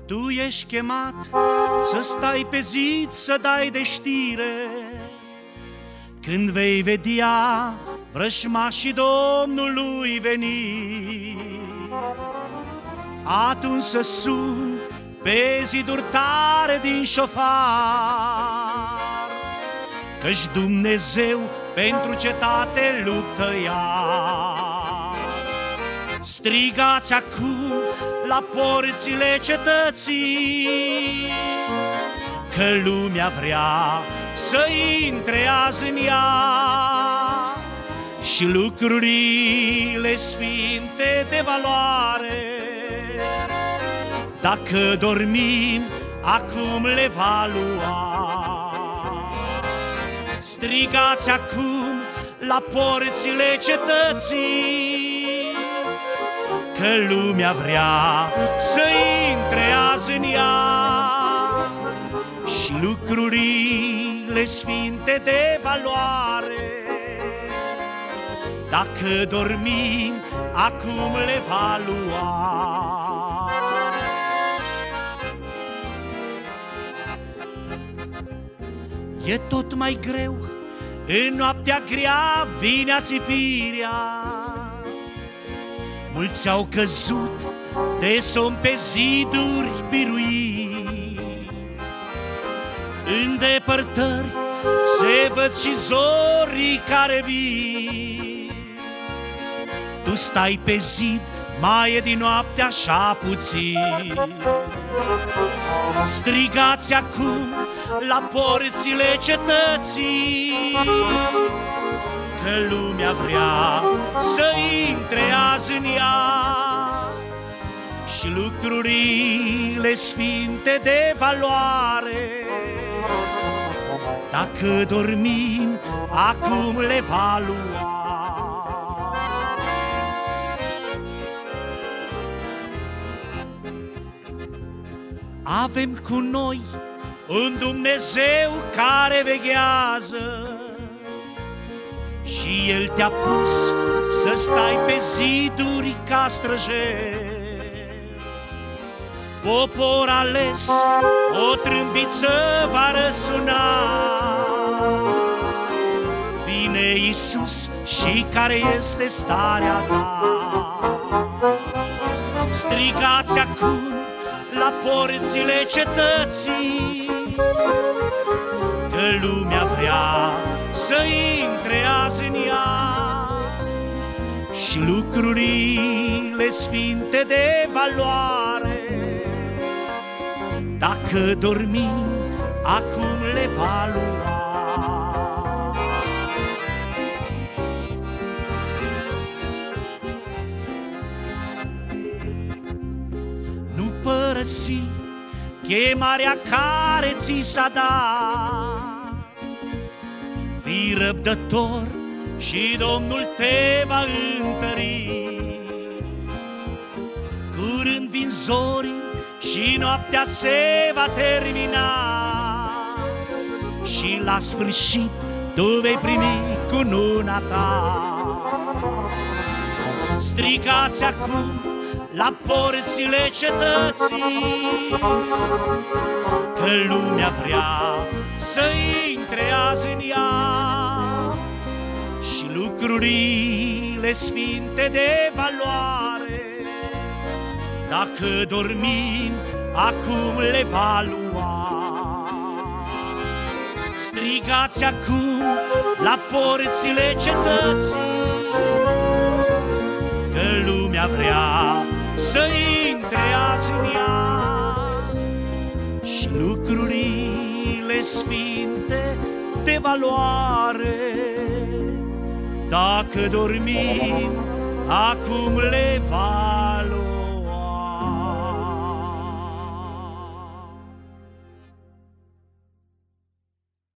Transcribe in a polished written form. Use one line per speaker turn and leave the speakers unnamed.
Tu ești chemat să stai pe zid, să dai de știre, când vei vedea vrăjmașii Domnului veni. Atunci să suni pe ziduri tare din șofar, căci Dumnezeu pentru cetate luptă iar. Strigați acum la porțile cetății, că lumea vrea să intre azi în ea, și lucrurile sfinte de valoare, dacă dormim, acum le va lua. Strigați acum la porțile cetății, că lumea vrea să intre azi în ea, și lucrurile sfinte de valoare, dacă dormim, acum le va lua. E tot mai greu, în noaptea grea vine ațipirea. Mulți au căzut de somn pe ziduri biruiți, în depărtări se văd și zorii care vin. Tu stai pe zid, mai e din noapte așa puțin. Strigați acum la porțile cetății, că lumea vrea să intre azi în ea, și lucrurile sfinte de valoare, dacă dormim, acum le va lua. Avem cu noi un Dumnezeu care veghează, și El te-a pus să stai pe ziduri ca străjer. Popor ales, o trâmbiță va răsuna, vine Iisus și care este starea ta. Strigați acum la porțile cetății, că lumea vrea să intre azi în ea, și lucrurile sfinte de valoare, dacă dormim, acum le va lua. Nu părăsi chemarea care ți s-a dat, fii răbdător și Domnul te va întări. Curând vin zorii și noaptea se va termina, și la sfârșit tu vei primi cununa ta. Strigați acum la porțile cetății, că lumea vrea să intre azi în ea, și lucrurile sfinte de valoare, dacă dormim, acum le va lua. Strigați acum la porțile cetății, că lumea vrea să intre azi în ea, și lucrurile sfinte de valoare, dacă dormim, acum le va